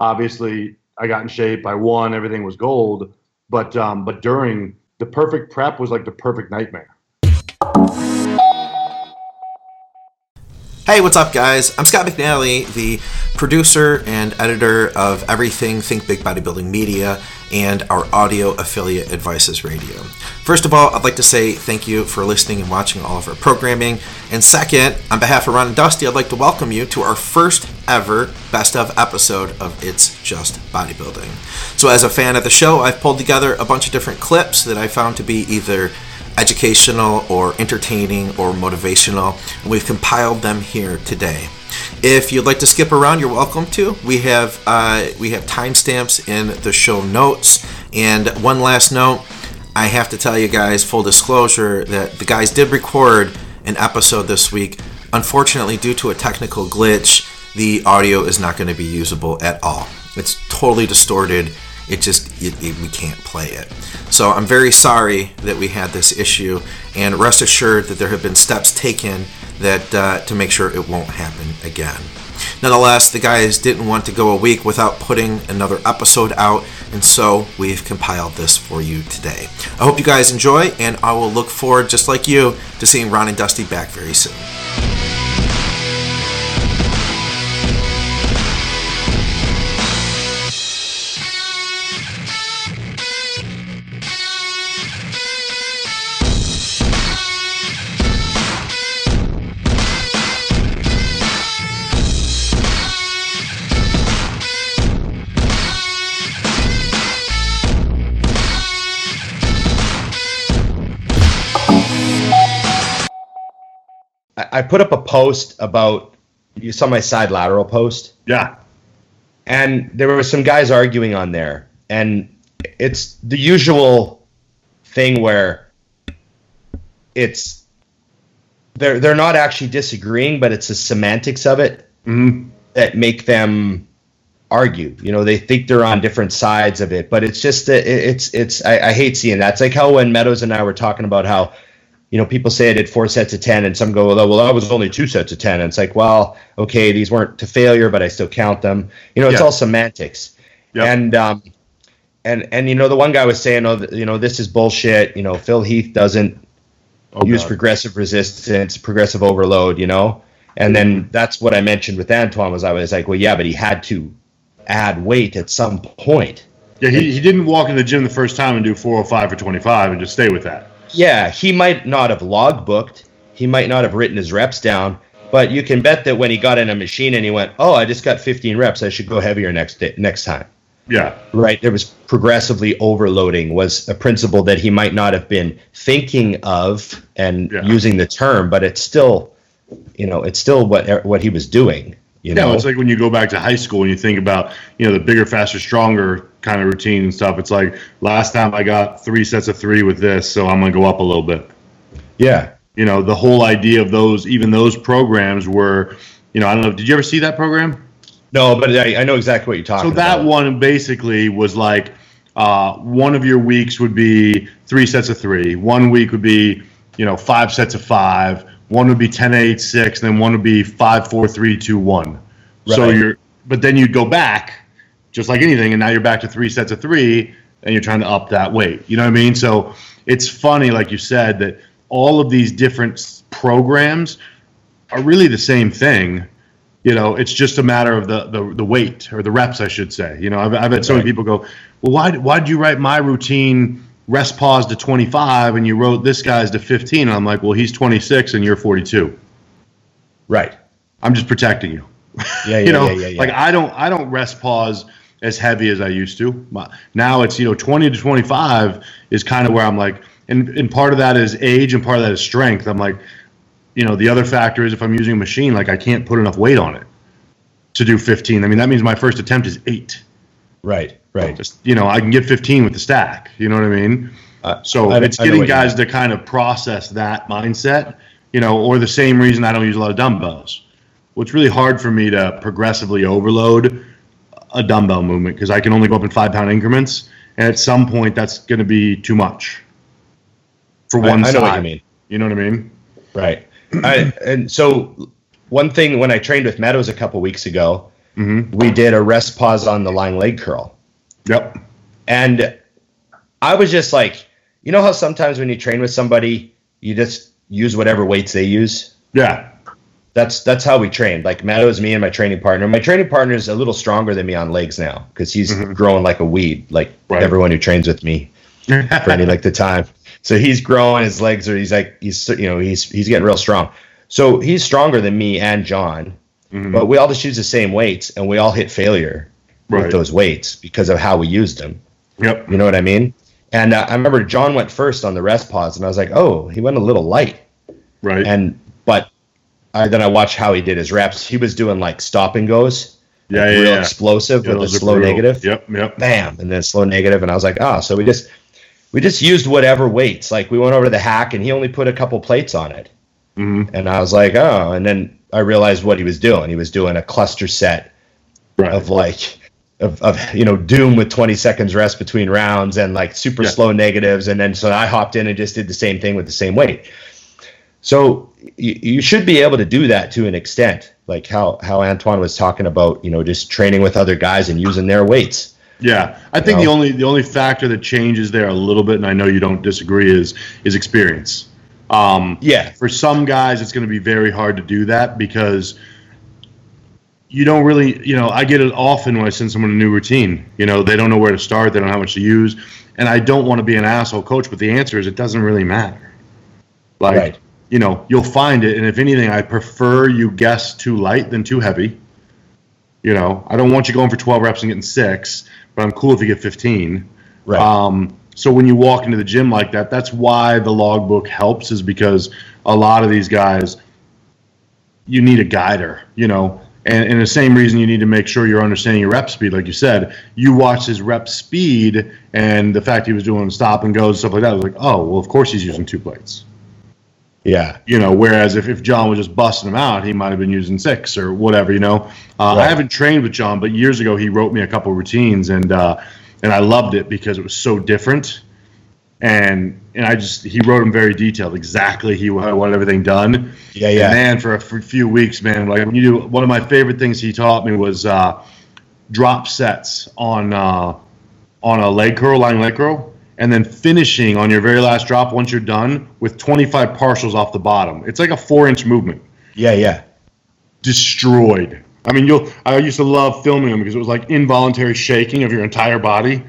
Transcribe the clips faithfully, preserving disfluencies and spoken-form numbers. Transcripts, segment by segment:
Obviously, I got in shape. I won. Everything was gold. But um, but during the perfect prep was like the perfect nightmare. Hey, what's up, guys? I'm Scott McNally, the producer and editor of everything Think Big Bodybuilding Media and our audio affiliate Advices Radio. First of all, I'd like to say thank you for listening and watching all of our programming. And second, on behalf of Ron and Dusty, I'd like to welcome you to our first ever Best Of episode of It's Just Bodybuilding. So as a fan of the show, I've pulled together a bunch of different clips that I found to be either educational or entertaining or motivational, and we've compiled them here today. If you'd like to skip around, you're welcome to. We have uh, we have timestamps in the show notes. And one last note, I have to tell you guys, full disclosure, that the guys did record an episode this week. Unfortunately, due to a technical glitch, the audio is not going to be usable at all. It's totally distorted. It just, it, it, we can't play it. So I'm very sorry that we had this issue, and rest assured that there have been steps taken that uh, to make sure it won't happen again. Nonetheless, the guys didn't want to go a week without putting another episode out, and so we've compiled this for you today. I hope you guys enjoy, and I will look forward, just like you, to seeing Ron and Dusty back very soon. I put up a post about, you saw my side lateral post? Yeah. And there were some guys arguing on there. And it's the usual thing where it's, they're, they're not actually disagreeing, but it's the semantics of it mm-hmm. that make them argue. You know, they think they're on different sides of it, but it's just, it's, it's, I, I hate seeing that. It's like how when Meadows and I were talking about how, you know, people say I did four sets of ten, and some go, well, well, that was only two sets of ten. And it's like, well, okay, these weren't to failure, but I still count them. You know, it's yeah. all semantics. Yep. And, um, and, and, you know, the one guy was saying, oh, you know, this is bullshit. You know, Phil Heath doesn't oh, use God. progressive resistance, progressive overload, you know? And then that's what I mentioned with Antoine was I was like, well, yeah, but he had to add weight at some point. Yeah, he, he didn't walk in the gym the first time and do four oh five for twenty-five and just stay with that. Yeah, he might not have log booked. He might not have written his reps down. But you can bet that when he got in a machine and he went, oh, I just got fifteen reps, I should go heavier next day, next time. Yeah. Right? There was progressively overloading was a principle that he might not have been thinking of and yeah. using the term, but it's still, you know, it's still what what he was doing. You know, no, it's like when you go back to high school and you think about, you know, the bigger, faster, stronger kind of routine and stuff. It's like last time I got three sets of three with this, so I'm going to go up a little bit. Yeah. You know, the whole idea of those, even those programs were, you know, I don't know, did you ever see that program? No, but I, I know exactly what you're talking about. So that about. one basically was like uh, one of your weeks would be three sets of three. One week would be, you know, five sets of five. One would be ten, eight, six, and then one would be five, four, three, two, one. Right. So you're, but then you'd go back, just like anything, and now you're back to three sets of three, and you're trying to up that weight. You know what I mean? So it's funny, like you said, that all of these different programs are really the same thing. You know, it's just a matter of the the, the weight or the reps, I should say. You know, I've I've had so many people go, well, why why did you write my routine rest pause to twenty-five and you wrote this guy's to fifteen? And I'm like, well, he's twenty-six and you're forty-two. Right. I'm just protecting you. Yeah, yeah, you know, yeah, yeah, yeah. like I don't I don't rest pause as heavy as I used to. Now it's, you know, twenty to twenty-five is kind of where I'm like, and, and part of that is age and part of that is strength. I'm like, you know, the other factor is if I'm using a machine, like I can't put enough weight on it to do fifteen. I mean, that means my first attempt is eight. Right, right. Just, you know, I can get fifteen with the stack. You know what I mean? Uh, so I, it's I getting guys to kind of process that mindset, you know, or the same reason I don't use a lot of dumbbells. Well, it's really hard for me to progressively overload a dumbbell movement because I can only go up in five-pound increments, and at some point that's going to be too much for one I, I side. know what you mean. You know what I mean? Right. I, and so one thing, when I trained with Meadows a couple weeks ago, Mm-hmm. we did a rest pause on the lying leg curl. Yep. And I was just like, you know how sometimes when you train with somebody, you just use whatever weights they use? Yeah. That's that's how we trained. Like Meadows, me, and my training partner. My training partner is a little stronger than me on legs now because he's mm-hmm. growing like a weed, like right. everyone who trains with me for any length of time. So he's growing, his legs are, he's like, he's, you know, he's he's getting real strong. So he's stronger than me and John, mm-hmm. but we all just use the same weights and we all hit failure right. with those weights because of how we used them. Yep. You know what I mean? And uh, I remember John went first on the rest pause and I was like, oh, he went a little light. Right. And, but I, then I watched how he did his reps. He was doing like stop and goes. Yeah, like yeah, real yeah. explosive yeah, with a slow brutal. negative. Yep, yep. Bam, and then slow negative. And I was like, oh, so we just we just used whatever weights. Like we went over to the hack, and he only put a couple plates on it. Mm-hmm. And I was like, oh. And then I realized what he was doing. He was doing a cluster set right. of like of, of you know doom with twenty seconds rest between rounds and like super yeah. slow negatives. And then so I hopped in and just did the same thing with the same weight. So you, you should be able to do that to an extent, like how, how Antoine was talking about, you know, just training with other guys and using their weights. Yeah, I think you know? the only the only factor that changes there a little bit, and I know you don't disagree, is is experience. Um, yeah. For some guys, it's going to be very hard to do that because you don't really, you know, I get it often when I send someone a new routine. You know, they don't know where to start, they don't know how much to use, and I don't want to be an asshole coach, but the answer is it doesn't really matter. Like. Right. You know, you'll find it, and if anything, I prefer you guess too light than too heavy. You know, I don't want you going for twelve reps and getting six, but I'm cool if you get fifteen. Right. Um, so when you walk into the gym like that, that's why the logbook helps, is because a lot of these guys, you need a guider, you know, and, and the same reason you need to make sure you're understanding your rep speed. Like you said, you watch his rep speed, and the fact he was doing stop and goes and stuff like that, I was like, oh, well, of course he's using two plates. Yeah. You know, whereas if, if John was just busting them out, he might have been using six or whatever, you know. Uh, right. I haven't trained with John, but years ago he wrote me a couple routines, and uh, and I loved it because it was so different. And and I just, he wrote them very detailed, exactly he wanted everything done. Yeah, yeah. And man, for a for a few weeks, man, like when you do, one of my favorite things he taught me was uh, drop sets on, uh, on a leg curl, lying leg curl. And then finishing on your very last drop once you're done with twenty-five partials off the bottom. It's like a four-inch movement. Yeah, yeah. Destroyed. I mean, you'll. I used to love filming them because it was like involuntary shaking of your entire body.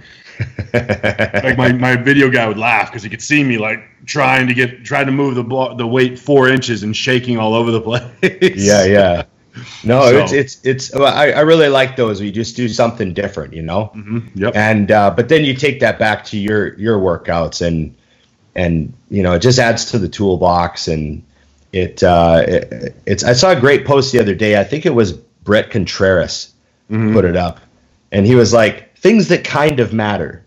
Like my, my video guy would laugh because he could see me like trying to get trying to move the ball, the weight four inches and shaking all over the place. Yeah, yeah. No, so. it's it's it's. I, I really like those. You just do something different, you know. Mm-hmm. Yep. And uh, but then you take that back to your your workouts, and and you know it just adds to the toolbox. And it, uh, it it's. I saw a great post the other day. I think it was Brett Contreras mm-hmm. put it up, and he was like, things that kind of matter.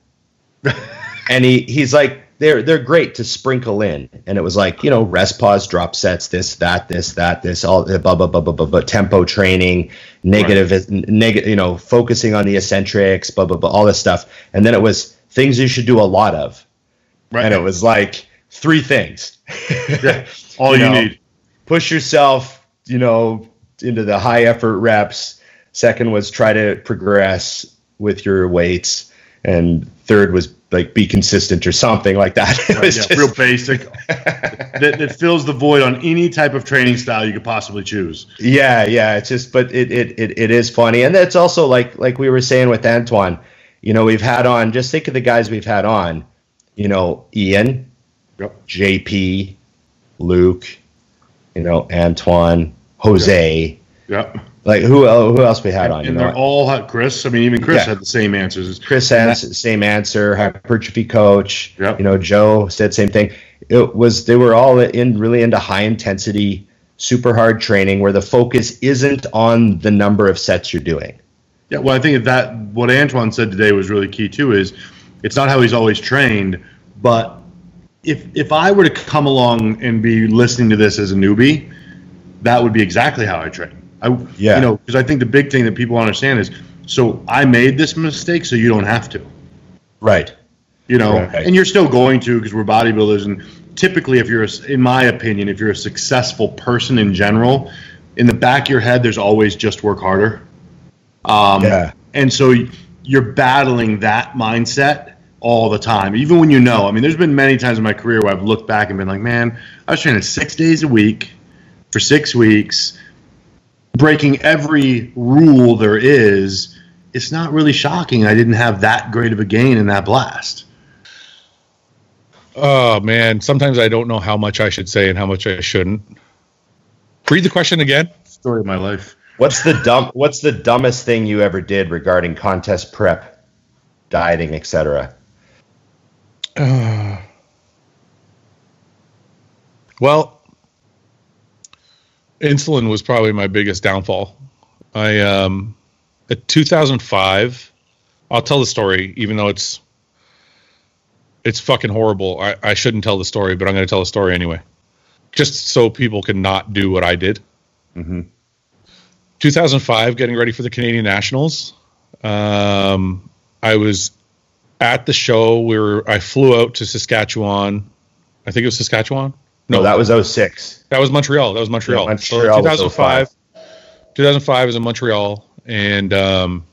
And he he's like, they're they're great to sprinkle in, and it was like, you know, rest pause, drop sets, this that this that this all blah blah blah blah blah, blah tempo training, negative right. negative, you know, focusing on the eccentrics, blah blah blah, all this stuff, and then it was things you should do a lot of, right? And it was like three things. Yeah, all you, you know, need. Push yourself, you know, into the high effort reps. Second was try to progress with your weights, and third was like be consistent or something like that. It was yeah, just real basic. that, that fills the void on any type of training style you could possibly choose. Yeah, yeah. It's just, but it it it, it is funny, and that's also like like we were saying with Antoine. You know, we've had on. Just think of the guys we've had on. You know, Ian, yep. J P, Luke. You know, Antoine, Jose. Yep. yep. Like who who else we had on? And you know? they're all had Chris. I mean, even Chris yeah. had the same answers. Chris had the same answer. Hypertrophy coach. Yep. You know, Joe said same thing. It was they were all in really into high intensity, super hard training where the focus isn't on the number of sets you're doing. Yeah, well, I think that what Antoine said today was really key too. Is it's not how he's always trained, but if if I were to come along and be listening to this as a newbie, that would be exactly how I train. I, yeah. You know, because I think the big thing that people understand is, so I made this mistake, so you don't have to. Right. You know, right. And you're still going to because we're bodybuilders, and typically, if you're, a, in my opinion, if you're a successful person in general, in the back of your head, there's always just work harder. Um, Yeah. And so you're battling that mindset all the time, even when you know. I mean, there's been many times in my career where I've looked back and been like, man, I was training six days a week for six weeks, breaking every rule there is. It's not really shocking I didn't have that great of a gain in that blast. Oh, man. Sometimes I don't know how much I should say and how much I shouldn't. Read the question again. Story of my life. What's the dumb? What's the dumbest thing you ever did regarding contest prep, dieting, et cetera? Uh, well, insulin was probably my biggest downfall. I um, at two thousand five, I'll tell the story, even though it's it's fucking horrible. I, I shouldn't tell the story, but I'm going to tell the story anyway, just so people can not do what I did. Mm-hmm. two thousand five, getting ready for the Canadian Nationals. Um, I was at the show. We were. I flew out to Saskatchewan. I think it was Saskatchewan. No, that was oh six. That was Montreal. That was Montreal. Yeah, Montreal so two thousand five. was oh five. two thousand five was in Montreal, and um,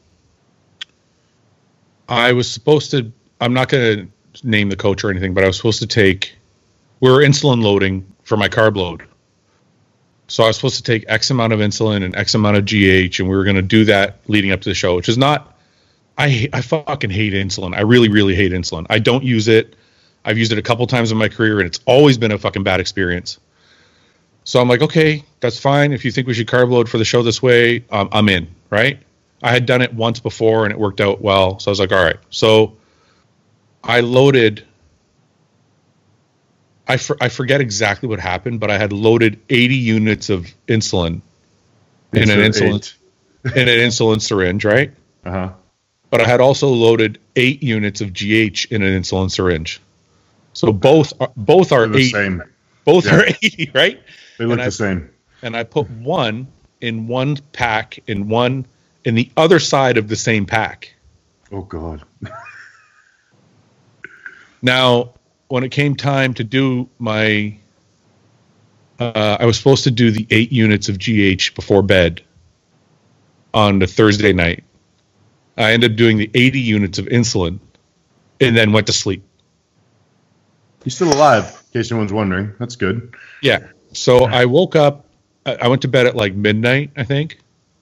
I was supposed to. I'm not going to name the coach or anything, but I was supposed to take. We were insulin loading for my carb load. So I was supposed to take X amount of insulin and X amount of G H, and we were going to do that leading up to the show, which is not. I I fucking hate insulin. I really, really hate insulin. I don't use it. I've used it a couple times in my career, and it's always been a fucking bad experience. So I'm like, okay, that's fine. If you think we should carb load for the show this way, um, I'm in, right? I had done it once before, and it worked out well. So I was like, all right. So I loaded. I, for, I forget exactly what happened, but I had loaded eighty units of insulin in an insulin in an insulin syringe, right? Uh-huh. But I had also loaded eight units of G H in an insulin syringe. So both are, both are the eighty. Same. Both Yeah. are eighty, right? They look And the I, same. And I put one in one pack in one in the other side of the same pack. Oh God. Now, when it came time to do my, uh, I was supposed to do the eight units of G H before bed on the Thursday night. I ended up doing the eighty units of insulin and then went to sleep. You're still alive, in case anyone's wondering. That's good. Yeah. So I woke up, I I went to bed at like midnight, I think.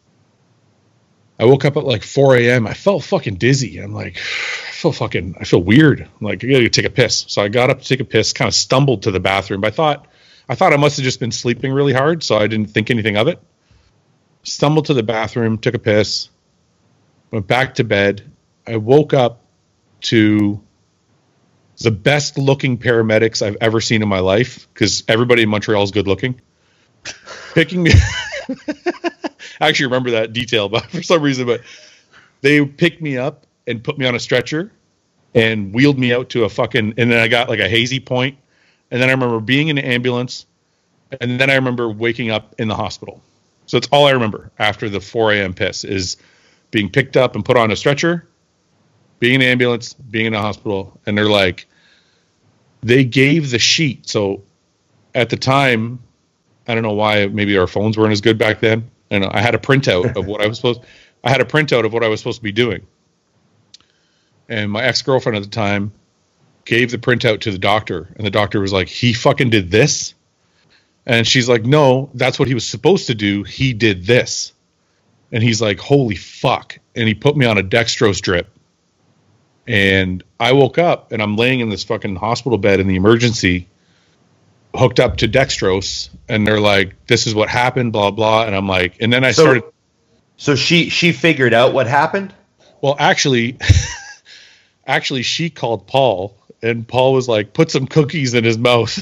I woke up at like four a.m. I felt fucking dizzy. I'm like, I feel fucking, I feel weird. I'm like, I gotta take a piss. So I got up to take a piss, kind of stumbled to the bathroom. I thought, I thought I must have just been sleeping really hard, so I didn't think anything of it. Stumbled to the bathroom, took a piss, went back to bed. I woke up to the best looking paramedics I've ever seen in my life, because everybody in Montreal is good looking. Picking me. I actually remember that detail, but for some reason, but they picked me up and put me on a stretcher and wheeled me out to a fucking, and then I got like a hazy point. And then I remember being in an ambulance, and then I remember waking up in the hospital. So it's all I remember after the four a.m. piss is being picked up and put on a stretcher, being in an ambulance, being in a hospital. And they're like, they gave the sheet. So at the time, I don't know why, maybe our phones weren't as good back then. And I had a printout of what I was supposed, I had a printout of what I was supposed to be doing. And my ex-girlfriend at the time gave the printout to the doctor, and the doctor was like, he fucking did this? And she's like, no, that's what he was supposed to do. He did this. And he's like, holy fuck. And he put me on a dextrose drip. And I woke up, and I'm laying in this fucking hospital bed in the emergency, hooked up to dextrose, and they're like, this is what happened, blah, blah. And I'm like, and then I So- started. So she she figured out what happened? Well, actually, actually, she called Paul, and Paul was like, put some cookies in his mouth.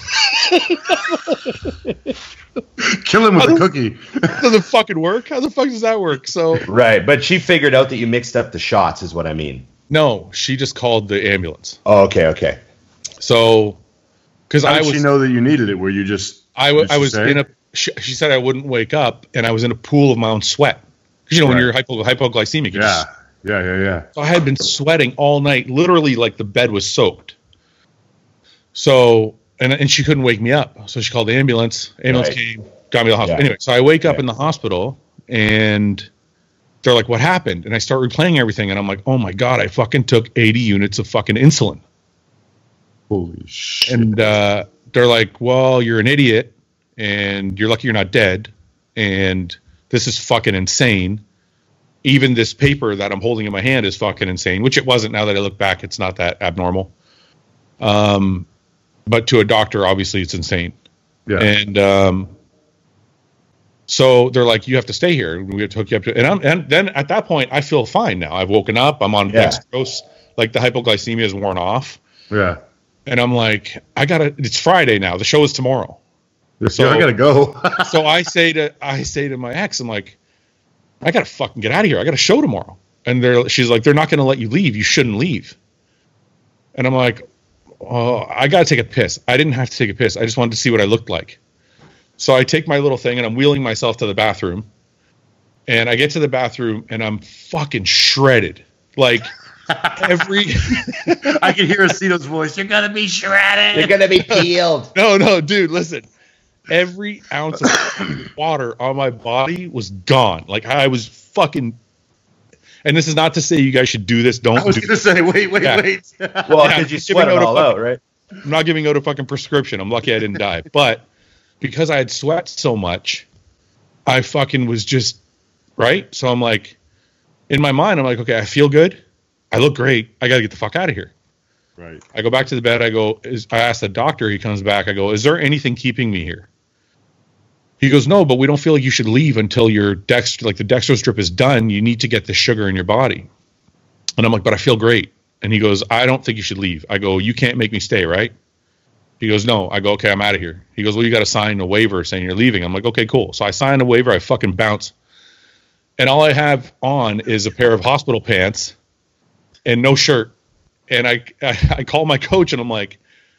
Kill him with a cookie. Does it fucking work? How the fuck does that work? So, Right, but she figured out that you mixed up the shots is what I mean. no, she just called the ambulance. Oh, okay, okay. So, because How I did was, she know that you needed it? Were you just? I, w- did I she was say? in a, she, she said I wouldn't wake up, and I was in a pool of my own sweat. Because, you know, when Right. you're hypo, hypoglycemic, you Yeah, just, yeah, yeah, yeah. so I had been sweating all night, literally like the bed was soaked. So, and and she couldn't wake me up. So she called the ambulance. Ambulance Right. came, got me to the hospital. Yeah. Anyway, so I wake up Yeah. in the hospital, and they're like, what happened? And I start replaying everything, and I'm like, oh my God, I fucking took eighty units of fucking insulin. Holy shit. And uh, they're like, well, you're an idiot, and you're lucky you're not dead, and this is fucking insane. Even this paper that I'm holding in my hand is fucking insane, which it wasn't. Now that I look back, it's not that abnormal. Um, but to a doctor, obviously, it's insane. Yeah. And um, so they're like, you have to stay here. We have to hook you up to, and, I'm, and then at that point, I feel fine now. I've woken up. I'm on Yeah. dextrose. Like the hypoglycemia is worn off. Yeah. And I'm like, I gotta. It's Friday now. The show is tomorrow. So I gotta go. So I say to I say to my ex, I'm like, I gotta fucking get out of here. I got a show tomorrow. And they're she's like, they're not gonna let you leave. You shouldn't leave. And I'm like, oh, I gotta take a piss. I didn't have to take a piss. I just wanted to see what I looked like. So I take my little thing and I'm wheeling myself to the bathroom. And I get to the bathroom and I'm fucking shredded. Like every I can hear Aceto's voice. You're gonna be shredded. You're gonna be peeled. No, no, dude, listen. Every ounce of water on my body was gone. Like I was fucking. And this is not to say you guys should do this. Don't. I was do gonna say, wait, wait, Yeah. wait. Well, Yeah, because I'm you giving sweat it out a all fucking- out, right? I'm not giving out a fucking prescription. I'm lucky I didn't die. But because I had sweat so much, I fucking was just right. So I'm like, in my mind, I'm like, okay, I feel good. I look great. I got to get the fuck out of here. Right. I go back to the bed. I go, is, I ask the doctor, he comes back. I go, is there anything keeping me here? He goes, no, but we don't feel like you should leave until your dex, like the dextrose drip is done. You need to get the sugar in your body. And I'm like, but I feel great. And he goes, I don't think you should leave. I go, you can't make me stay, right? He goes, no. I go, okay, I'm out of here. He goes, well, you got to sign a waiver saying you're leaving. I'm like, okay, cool. So I sign a waiver. I fucking bounce. And all I have on is a pair of hospital pants and no shirt. And I, I, I call my coach and I'm like,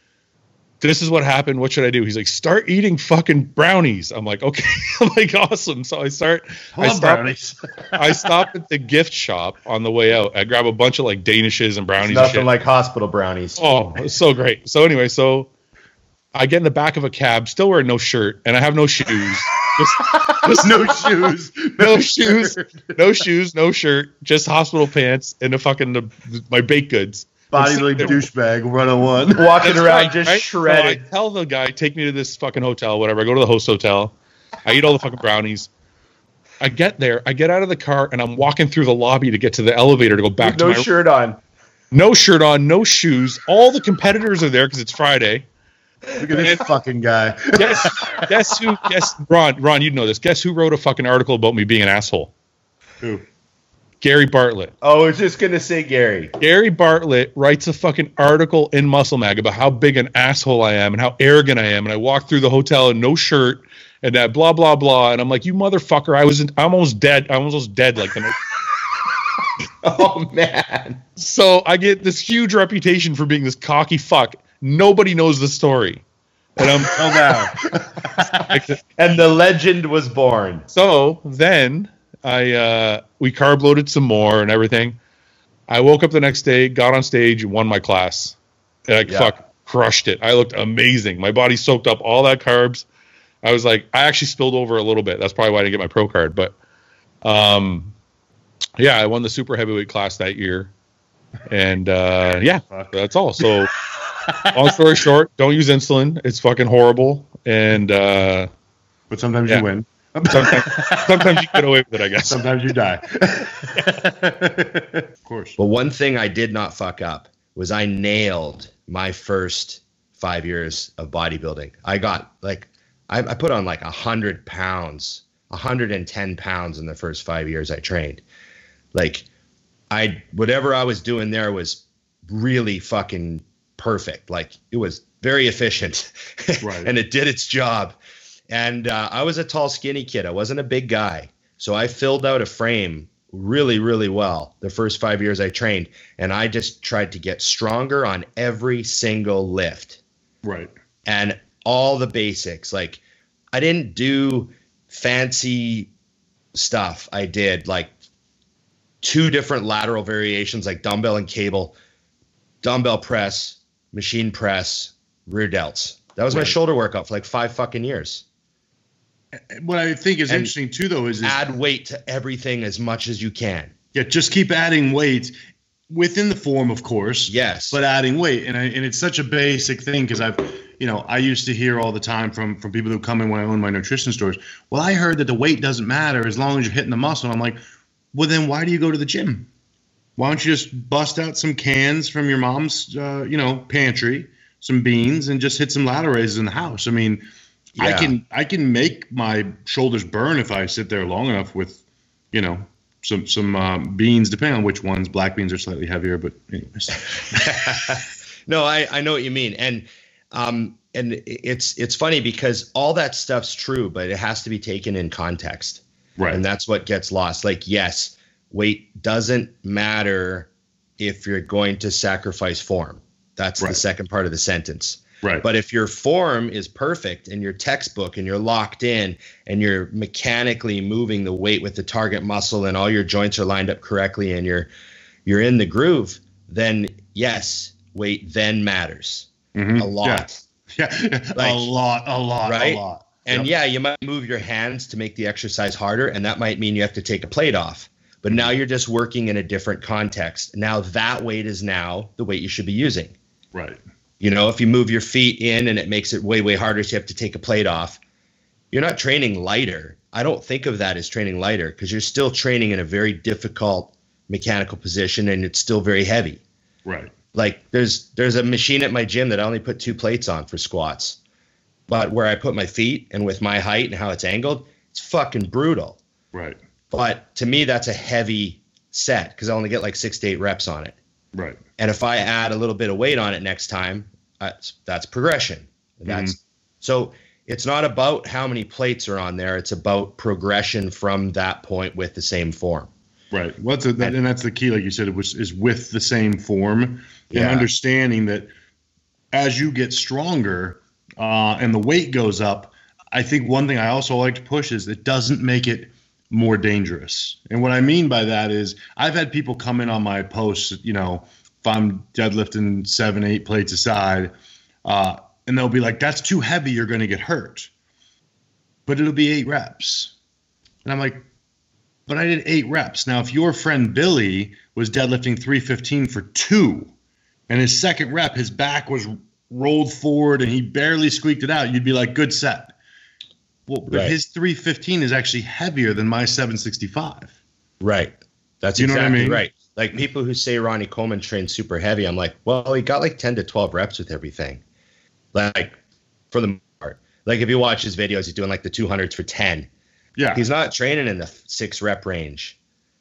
this is what happened. What should I do? He's like, start eating fucking brownies. I'm like, okay. I'm like, awesome. So I start. I I love stop, brownies. I stop at the gift shop on the way out. I grab a bunch of like Danishes and brownies. and Nothing shit. like hospital brownies. Oh, it's so great. So anyway, so I get in the back of a cab, still wearing no shirt, and I have no shoes. Just, just no shoes. no shoes, no shoes, no shirt, just hospital pants and the fucking the, my baked goods. Body I'm like sitting there- douchebag one oh one. Walking That's around right, just right? shredded. So I tell the guy, take me to this fucking hotel, whatever. I go to the host hotel. I eat all the fucking brownies. I get there. I get out of the car, and I'm walking through the lobby to get to the elevator to go back With to no my shirt on. no shirt on, no shoes. All the competitors are there because it's Friday. Look at this fucking guy. Guess, guess who? Guess Ron. Ron, you'd know this. Guess who wrote a fucking article about me being an asshole? Who? Gary Bartlett. Oh, I was just gonna say Gary. Gary Bartlett writes a fucking article in Muscle Mag about how big an asshole I am and how arrogant I am, and I walk through the hotel in no shirt and that blah blah blah, and I'm like, you motherfucker! I was in, I'm almost dead. I'm almost dead. Like the night. Oh man. So I get this huge reputation for being this cocky fuck. Nobody knows the story, and I'm Oh, now. And the legend was born. So then I uh, we carb loaded some more and everything. I woke up the next day, got on stage, and won my class. And I Yeah. fuck crushed it. I looked amazing. My body soaked up all that carbs. I was like, I actually spilled over a little bit. That's probably why I didn't get my pro card. But um, yeah, I won the super heavyweight class that year. And uh, yeah, that's all. So long story short, don't use insulin. It's fucking horrible. And uh, But sometimes Yeah. you win. sometimes, sometimes you get away with it, I guess. Sometimes you die. Of course. But one thing I did not fuck up was I nailed my first five years of bodybuilding. I got like, I, I put on like a hundred pounds, one hundred ten pounds in the first five years I trained. Like I, whatever I was doing there was really fucking perfect. Like it was very efficient. Right. And it did its job. And uh, I was a tall, skinny kid. I wasn't a big guy. So I filled out a frame really, really well the first five years I trained. And I just tried to get stronger on every single lift Right. and all the basics. Like I didn't do fancy stuff. I did like two different lateral variations, like dumbbell and cable, dumbbell press, machine press, rear delts. That was my Right. shoulder workout for like five fucking years. what I think is And interesting too, though, is, is add weight to everything as much as you can. yeah, just keep adding weight within the form, of course. Yes. But adding weight, and I, and it's such a basic thing because I've, you know, I used to hear all the time from from people who come in when I own my nutrition stores. Well, I heard that the weight doesn't matter as long as you're hitting the muscle. I'm like, well, then why do you go to the gym? Why don't you just bust out some cans from your mom's, uh, you know, pantry, some beans, and just hit some ladder raises in the house? I mean, I Yeah. can I can make my shoulders burn if I sit there long enough with, you know, some some um, beans, depending on which ones. Black beans are slightly heavier, but anyways. No, I, I know what you mean. And um and it's it's funny because all that stuff's true, but it has to be taken in context. Right. And that's what gets lost. Like, yes, weight doesn't matter if you're going to sacrifice form. That's Right. the second part of the sentence. Right. But if your form is perfect and your textbook and you're locked in and you're mechanically moving the weight with the target muscle and all your joints are lined up correctly and you're you're in the groove, then yes, weight then matters Mhm. a lot. Yeah, yeah. Like, a lot, a lot, right? a lot. And Yep. yeah, you might move your hands to make the exercise harder, and that might mean you have to take a plate off. But now you're just working in a different context. Now that weight is now the weight you should be using. Right. You know, if you move your feet in and it makes it way, way harder, so you have to take a plate off, you're not training lighter. I don't think of that as training lighter because you're still training in a very difficult mechanical position and it's still very heavy. Right. Like there's there's a machine at my gym that I only put two plates on for squats. But where I put my feet and with my height and how it's angled, it's fucking brutal. Right. But to me, that's a heavy set because I only get like six to eight reps on it. Right. And if I add a little bit of weight on it next time, that's, that's progression. That's Mm-hmm. so it's not about how many plates are on there. It's about progression from that point with the same form. Right. Well, that's a, that, and that's the key, like you said, it was is with the same form and Yeah. understanding that as you get stronger uh, and the weight goes up. I think one thing I also like to push is it doesn't make it more dangerous. And what I mean by that is I've had people come in on my posts, you know, if I'm deadlifting seven, eight plates aside, uh, and they'll be like, that's too heavy, you're going to get hurt. But it'll be eight reps. And I'm like, but I did eight reps. Now, if your friend Billy was deadlifting three fifteen for two, and his second rep, his back was rolled forward and he barely squeaked it out, you'd be like, good set. Well, but Right. his three fifteen is actually heavier than my seven sixty-five. Right. That's You know what I exactly mean? right. Like people who say Ronnie Coleman trained super heavy, I'm like, well, he got like ten to twelve reps with everything. Like for the most part. Like if you watch his videos, he's doing like the two hundreds for ten. Yeah. He's not training in the six rep range.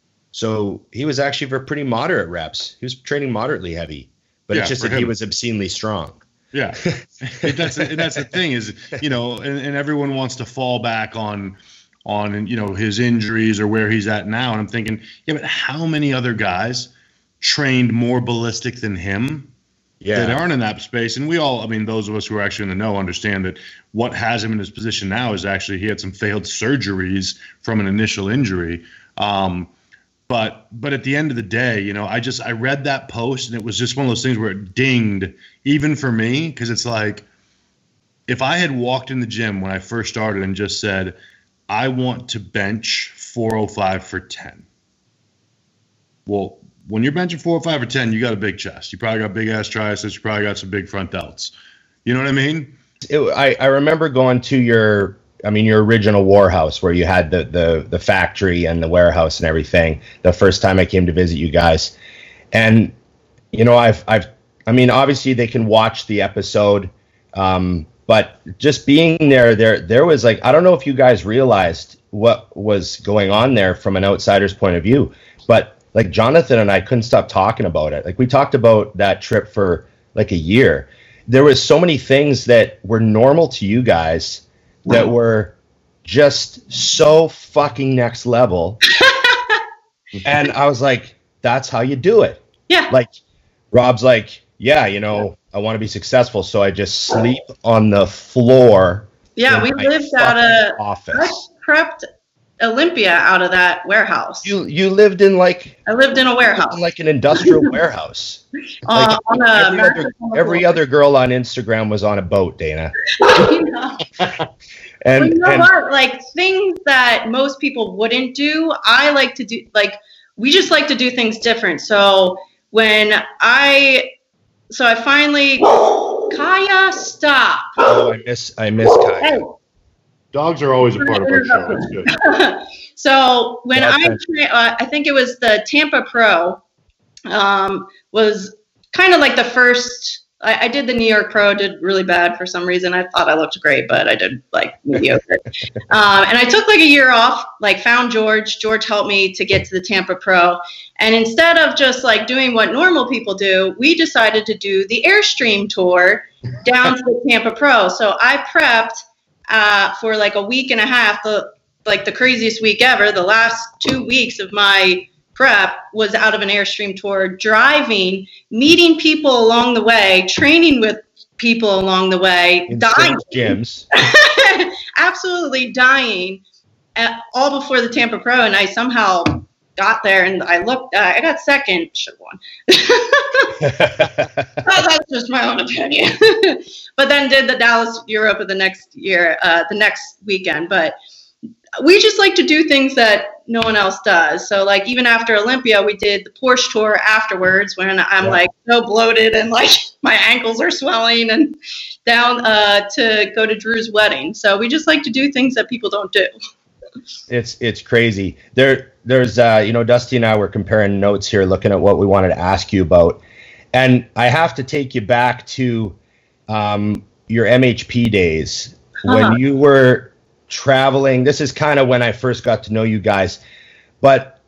So he was actually for pretty moderate reps. He was training moderately heavy, but Yeah, it's just for that he him. was obscenely strong. Yeah, It- that's and that's the thing is, you know, and, and everyone wants to fall back on on you know his injuries or where he's at now, and I'm thinking, yeah, but how many other guys trained more ballistic than him Yeah. that aren't in that space? And we all, I mean, those of us who are actually in the know understand that what has him in his position now is actually he had some failed surgeries from an initial injury. Um, But but at the end of the day, you know, I just I read that post and it was just one of those things where it dinged even for me, because it's like if I had walked in the gym when I first started and just said, I want to bench four oh five for ten. Well, when you're benching four oh five for ten, you got a big chest. You probably got big ass triceps. You probably got some big front delts. You know what I mean? It, I, I remember going to your, I mean, your original warehouse where you had the, the, the factory and the warehouse and everything the first time I came to visit you guys. And, you know, I've, I've, I mean, obviously they can watch the episode, um, but just being there, there, there was like, I don't know if you guys realized what was going on there from an outsider's point of view, but like Jonathan and I couldn't stop talking about it. Like we talked about that trip for like a year. There was so many things that were normal to you guys that were just so fucking next level. And I was like, that's how you do it. Yeah. Like Rob's like, yeah, you know, I want to be successful. So I just sleep on the floor. Yeah, in we my lived out fucking of, office. I prepped Olympia out of that warehouse. You you lived in like I lived in a warehouse. in like an industrial warehouse. uh, Like, on a every mattress other, on the every floor. other girl on Instagram was on a boat, Dana. You know? And, well, you know and what? Like things that most people wouldn't do, I like to do. Like we just like to do things different. So when I, so I finally, Kaya, stop. oh, I miss I miss Kaya. Hey. Dogs are always a part of our show. That's good. So when Yeah, I, tra- uh, I think it was the Tampa Pro, um, was kind of like the first. I, I did the New York Pro, did really bad for some reason. I thought I looked great, but I did like mediocre. um, and I took like a year off, like found George. George helped me to get to the Tampa Pro. And instead of just like doing what normal people do, we decided to do the Airstream tour down to the Tampa Pro. So I prepped uh, for like a week and a half, the like the craziest week ever. The last two weeks of my prep was out of an Airstream tour, driving, meeting people along the way, training with people along the way, In dying, gyms. absolutely dying, at, all before the Tampa Pro, and I somehow got there, and I looked, uh, I got second, should have won. That's just my own opinion. But then did the Dallas Europa the next year, uh, the next weekend, but we just like to do things that no one else does. So like even after Olympia, we did the Porsche tour afterwards when I'm yeah. like so bloated and like my ankles are swelling and down uh, to go to Drew's wedding. So we just like to do things that people don't do. It's it's crazy. There there's uh, you know, Dusty and I were comparing notes here, looking at what we wanted to ask you about, and I have to take you back to um, your M H P days Uh-huh. when you were traveling. This is kind of when I first got to know you guys, but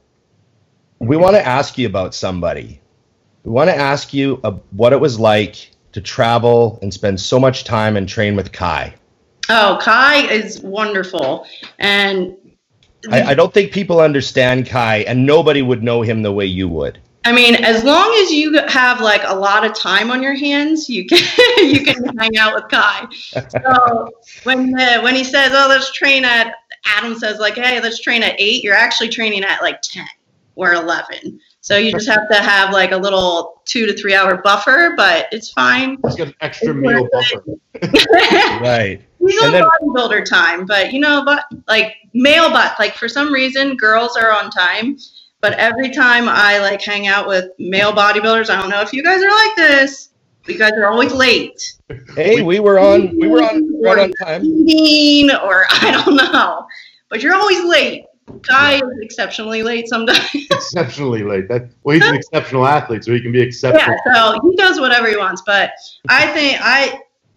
we want to ask you about somebody. We want to ask you uh, what it was like to travel and spend so much time and train with Kai. Oh, Kai is wonderful. And I, I don't think people understand Kai, and nobody would know him the way you would. I mean, as long as you have like a lot of time on your hands, you can you can hang out with Kai. So when the, when he says, "Oh, let's train at," Adam says like, "Hey, let's train at eight," you're actually training at like ten or eleven. So you just have to have like a little two to three hour buffer, but it's fine. He's got an extra meal buffer. Right. He's on And then- bodybuilder time, but you know, but like male butt, like for some reason, girls are on time. But every time I like hang out with male bodybuilders, I don't know if you guys are like this. You guys are always late. Hey, we were on we were on right on time. Eating, or I don't know. But you're always late. Kai is exceptionally late sometimes. Exceptionally late. That well, he's an exceptional athlete, so he can be exceptional. Yeah, so he does whatever he wants. But I think I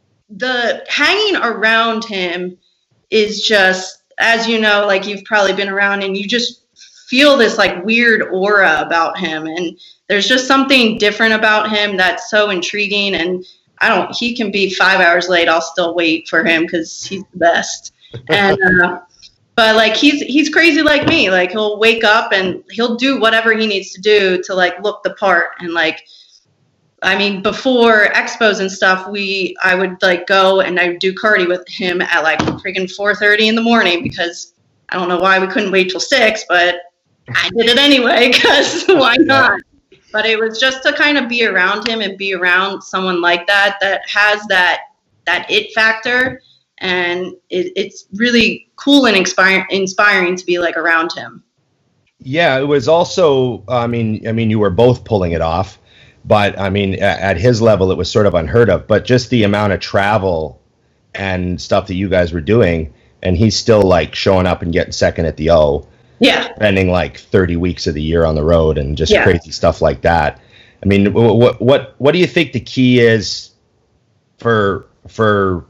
the hanging around him is just, as you know, like you've probably been around and you just feel this like weird aura about him, and there's just something different about him that's so intriguing. And I don't, he can be five hours late, I'll still wait for him because he's the best. And uh, but like he's he's crazy like me. Like he'll wake up and he'll do whatever he needs to do to like look the part. And like, I mean, before expos and stuff, we I would like go and I would do cardio with him at like freaking four thirty in the morning, because I don't know why we couldn't wait till six, but I did it anyway, because why not? But it was just to kind of be around him and be around someone like that, that has that that it factor. And it, it's really cool and inspire, inspiring to be like around him. Yeah, it was also, I mean, I mean, you were both pulling it off, but I mean, at, at his level, it was sort of unheard of. But just the amount of travel and stuff that you guys were doing, and he's still like showing up and getting second at the O. Yeah. Spending like thirty weeks of the year on the road and just Yeah. crazy stuff like that. I mean, what what what do you think the key is for for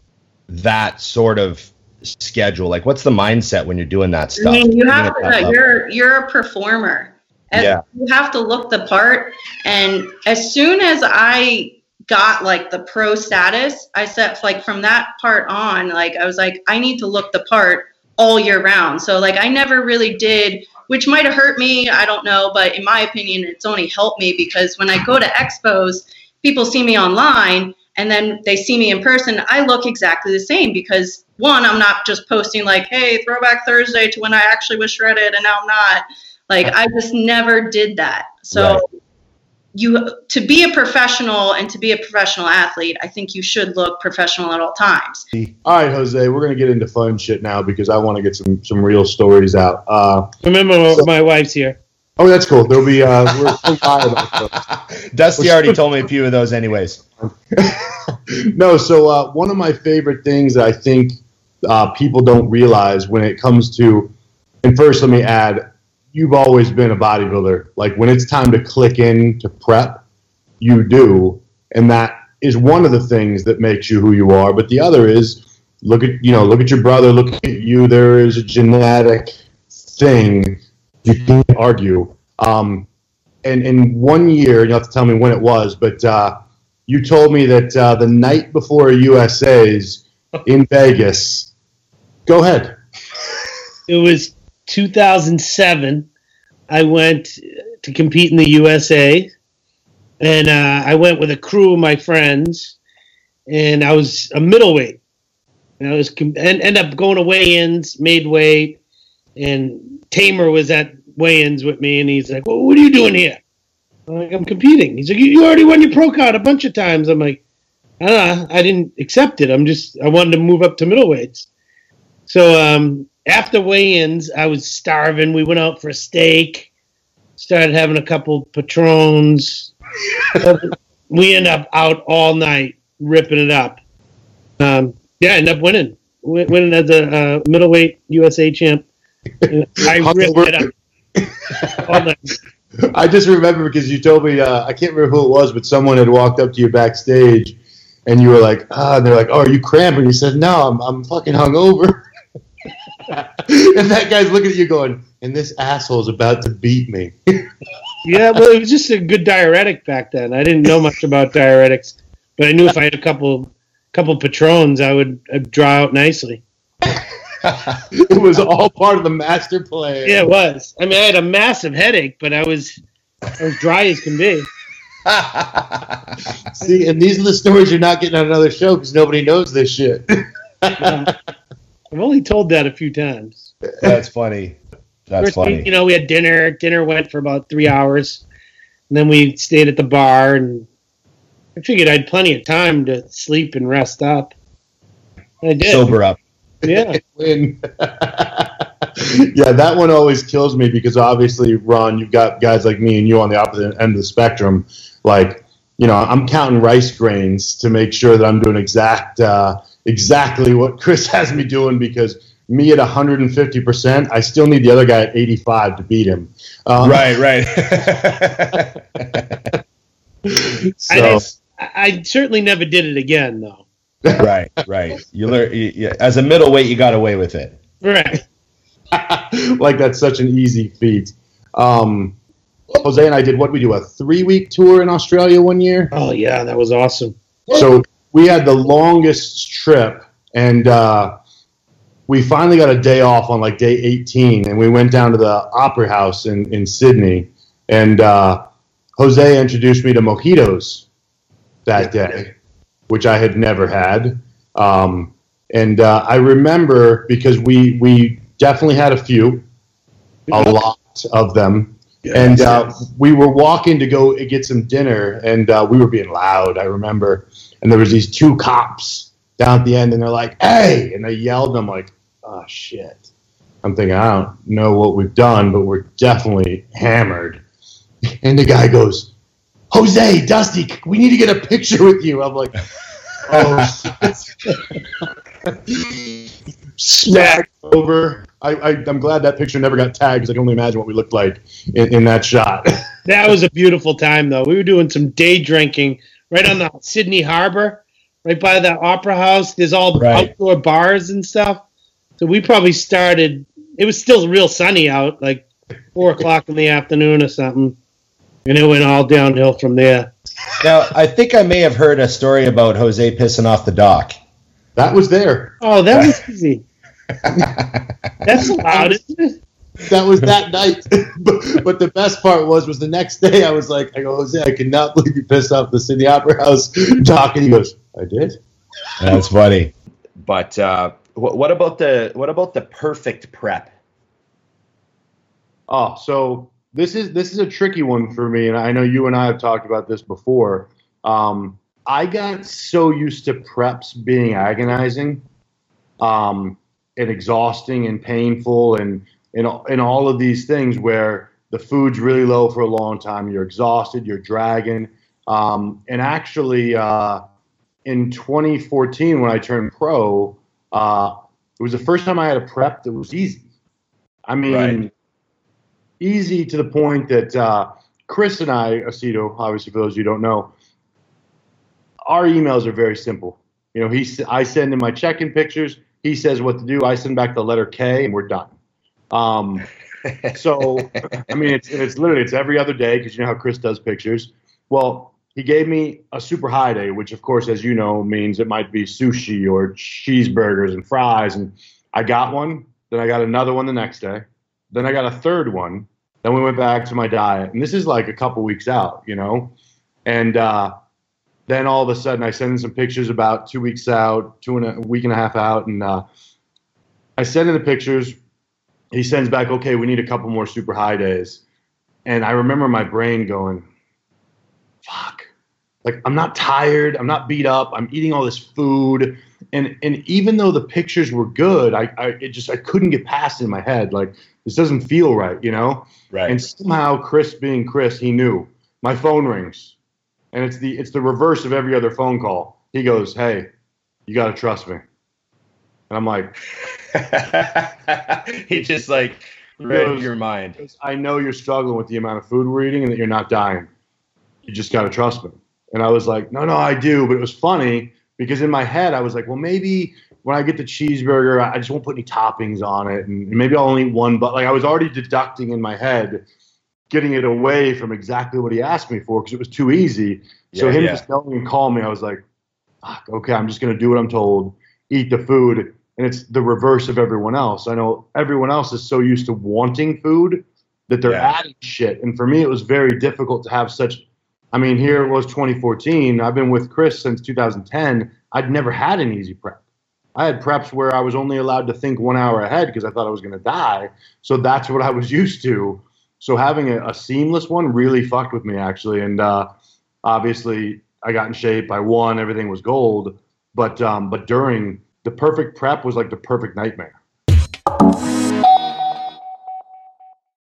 that sort of schedule? Like, what's the mindset when you're doing that stuff? I mean, you Being have at to, that level? you're you're a performer. And Yeah. You have to look the part. And as soon as I got like the pro status, I said, like, from that part on, like I was like, I need to look the part all year round. So like I never really did, which might have hurt me, I don't know, but in my opinion, it's only helped me, because when I go to expos, people see me online and then they see me in person, I look exactly the same, because one, I'm not just posting like, hey, throwback Thursday to when I actually was shredded and now I'm not. Like I just never did that. So Right. you to be a professional and to be a professional athlete, I think you should look professional at all times. All right, Jose, we're gonna get into fun shit now because I want to get some some real stories out. Uh, Remember, so, my wife's here. Oh, that's cool. There'll be uh, we're so about Dusty already told me a few of those, anyways. No, so uh, one of my favorite things that I think uh, people don't realize when it comes to, and first let me add, you've always been a bodybuilder. Like when it's time to click in to prep, you do, and that is one of the things that makes you who you are. But the other is look at you know look at your brother, look at you. There is a genetic thing you can't argue. Um, and in one year, you have to tell me when it was, but uh, you told me that uh, the night before U S A's in Vegas. Go ahead. It was two thousand seven. I went to compete in the U S A, and uh, I went with a crew of my friends, and I was a middleweight. And I was com- and ended up going to weigh-ins, made weight, and Tamer was at weigh-ins with me, and he's like, "Well, what are you doing here?" I'm like, "I'm competing." He's like, "You already won your pro card a bunch of times." I'm like, "I don't know. I didn't accept it. I'm just I wanted to move up to middleweights." So um, after weigh-ins, I was starving. We went out for a steak, started having a couple Patrons. We ended up out all night ripping it up. Um, yeah, I ended up winning. W- winning as a uh, middleweight U S A champ. I ripped it up all night. I just remember because you told me, uh, I can't remember who it was, but someone had walked up to you backstage, and you were like, ah, and they're like, oh, are you cramping? You said, no, I'm, I'm fucking hungover. And that guy's looking at you going, and this asshole's about to beat me. Yeah, well, it was just a good diuretic back then. I didn't know much about diuretics, but I knew if I had a couple couple Patrons, I would I'd draw out nicely. It was all part of the master plan. Yeah, it was. I mean, I had a massive headache, but I was I was dry as can be. See, and these are the stories you're not getting on another show because nobody knows this shit. Yeah. I've only told that a few times. That's funny. That's First, funny. We, you know, we had dinner. Dinner went for about three hours. And then we stayed at the bar, and I figured I had plenty of time to sleep and rest up. I did. Sober up. Yeah. Yeah, that one always kills me because obviously, Ron, you've got guys like me and you on the opposite end of the spectrum. Like, you know, I'm counting rice grains to make sure that I'm doing exact, uh, exactly what Chris has me doing because me at one hundred fifty percent, I still need the other guy at eighty-five to beat him. Um, right, right. So, I, just, I certainly never did it again, though. right, right. You learn you, you, as a middleweight, you got away with it. Right. like that's such an easy feat. Um, Jose and I did what we do a three-week tour in Australia one year. Oh yeah, that was awesome. So we had the longest trip, and uh, we finally got a day off on like day eighteen, and we went down to the Opera House in, in Sydney, and uh, Jose introduced me to mojitos that day, which I had never had. Um, and uh, I remember because we we definitely had a few, a lot of them. Yes, and uh, yes. we were walking to go get some dinner, and uh, we were being loud, I remember. And there was these two cops down at the end, and they're like, hey! And they yelled, and I'm like, oh, shit. I'm thinking, I don't know what we've done, but we're definitely hammered. And the guy goes, Jose, Dusty, we need to get a picture with you. I'm like, oh, shit. Smack over. I, I, I'm glad that picture never got tagged because I can only imagine what we looked like in, in that shot. That was a beautiful time, though. We were doing some day drinking right on the Sydney Harbor, right by the Opera House. There's all Right. outdoor bars and stuff. So we probably started, it was still real sunny out, like four o'clock in the afternoon or something. And it went all downhill from there. Now, I think I may have heard a story about Jose pissing off the dock. That was there. Oh, that was easy. That's allowed, isn't it? That was that night. but, but the best part was, was the next day I was like, I go, Jose, I could not believe you pissed off the Sydney Opera House dock. And he goes, I did. That's funny. But uh, wh- what about the what about the perfect prep? Oh, so this is this is a tricky one for me, and I know you and I have talked about this before. Um, I got so used to preps being agonizing, um, and exhausting and painful, and and and all of these things where the food's really low for a long time. You're exhausted. You're dragging. Um, and actually, uh, in twenty fourteen, when I turned pro, uh, it was the first time I had a prep that was easy. I mean, right. easy to the point that uh, Chris and I, Aceto, obviously for those of you who don't know, our emails are very simple. You know, he, I send him my check-in pictures. He says what to do. I send back the letter K, and we're done. Um, so, I mean, it's it's literally it's every other day because you know how Chris does pictures. Well, he gave me a super high day, which, of course, as you know, means it might be sushi or cheeseburgers and fries. And I got one. Then I got another one the next day. Then I got a third one. Then we went back to my diet. And this is like a couple weeks out, you know. And uh, then all of a sudden I send him some pictures about two weeks out, two and a, a week and a half out. And uh, I send him the pictures. He sends back, okay, we need a couple more super high days. And I remember my brain going, fuck. Like, I'm not tired. I'm not beat up. I'm eating all this food. And and even though the pictures were good, I, I it just I couldn't get past it in my head. Like, this doesn't feel right, you know? Right. And somehow Chris being Chris, he knew. My phone rings. And it's the it's the reverse of every other phone call. He goes, hey, you gotta trust me. And I'm like, he just like read your mind. I know you're struggling with the amount of food we're eating and that you're not dying. You just gotta trust me. And I was like, no, no, I do. But it was funny because in my head, I was like, well, maybe when I get the cheeseburger, I just won't put any toppings on it. And maybe I'll only eat one. But like I was already deducting in my head, getting it away from exactly what he asked me for because it was too easy. Yeah, so him yeah. just telling me and calling me, I was like, fuck, okay, I'm just going to do what I'm told, eat the food. And it's the reverse of everyone else. I know everyone else is so used to wanting food that they're yeah. adding shit. And for me, it was very difficult to have such – I mean, here it was twenty fourteen. I've been with Chris since two thousand ten. I'd never had an easy prep. I had preps where I was only allowed to think one hour ahead because I thought I was going to die. So that's what I was used to. So having a, a seamless one really fucked with me, actually. And uh, obviously, I got in shape. I won. Everything was gold. But um, but during, the perfect prep was like the perfect nightmare.